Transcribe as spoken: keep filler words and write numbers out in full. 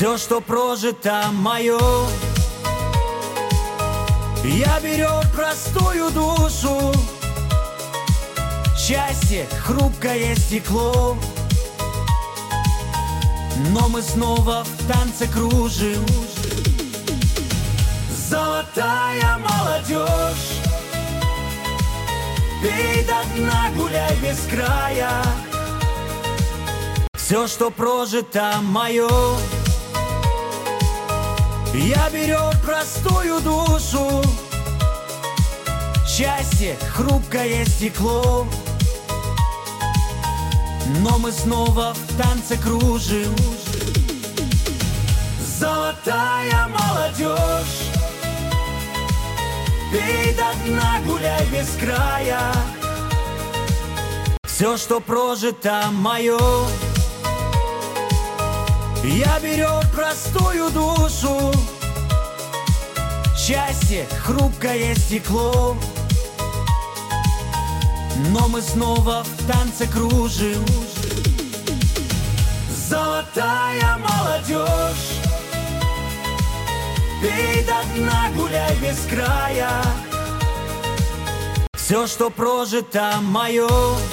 Все, что прожито мое, я берег простую душу. Счастье — хрупкое стекло, но мы снова в танце кружим. Золотая молодежь, пей до дна, гуляй без края. Все, что прожито мое, я берег простую душу. Счастье — хрупкое стекло, но мы снова в танце кружим. Золотая молодежь, пей до дна, гуляй без края. Все, что прожито мое, я берег простую душу. Счастье — хрупкое стекло, но мы снова в танце кружим. Золотая молодежь, пей до дна, гуляй без края. Все, что прожито мое,